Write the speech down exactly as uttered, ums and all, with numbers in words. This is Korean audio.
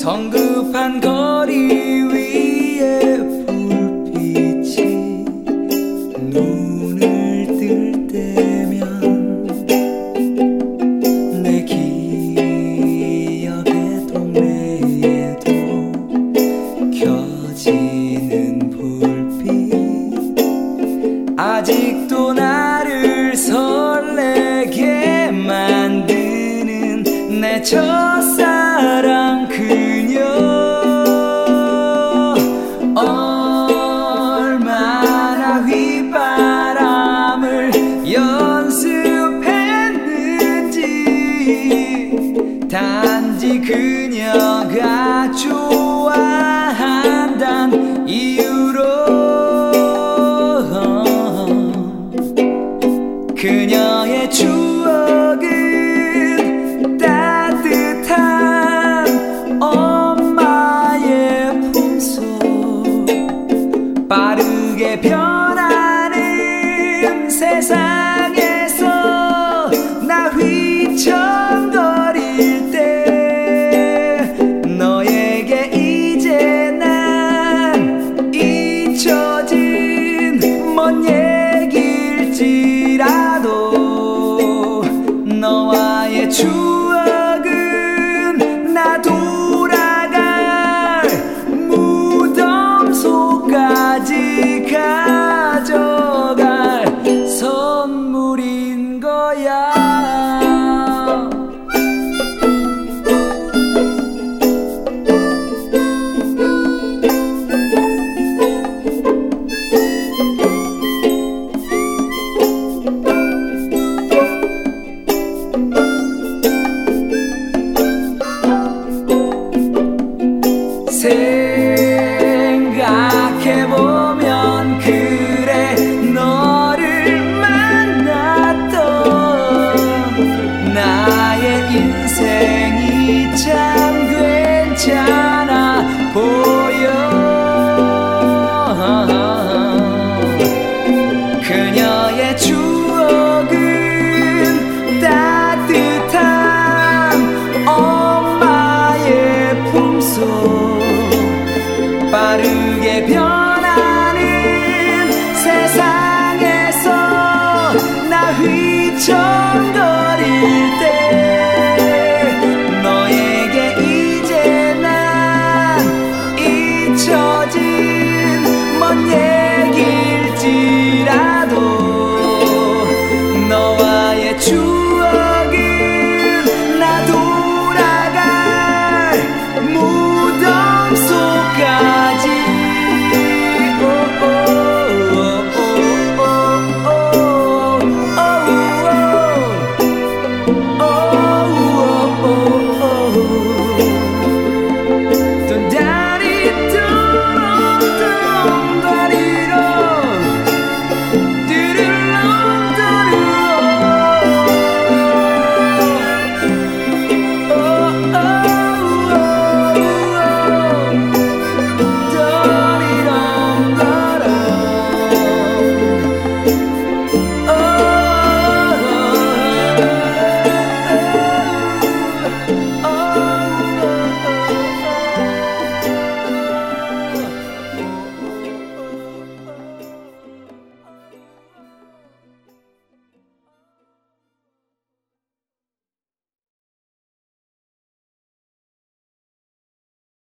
성급한 거리 위에 불빛이 눈을 뜰 때면 내 기억의 동네에도 켜지는 불빛 아직도 나를 설레게 만드는 내 첫사랑 그녀 얼마나 휘바람을 연습했는지 단지 그녀가 좋아한단 이유로 그녀의 추억은 따뜻한 엄마의 품속 빠르게 변하는 세상에서 나 휘청거릴 때 너에게 이제 난 잊혀진 먼 얘기일지라도 너와의 추억은 나 돌아갈 무덤 속까지 가져갈 선물인 거야. 새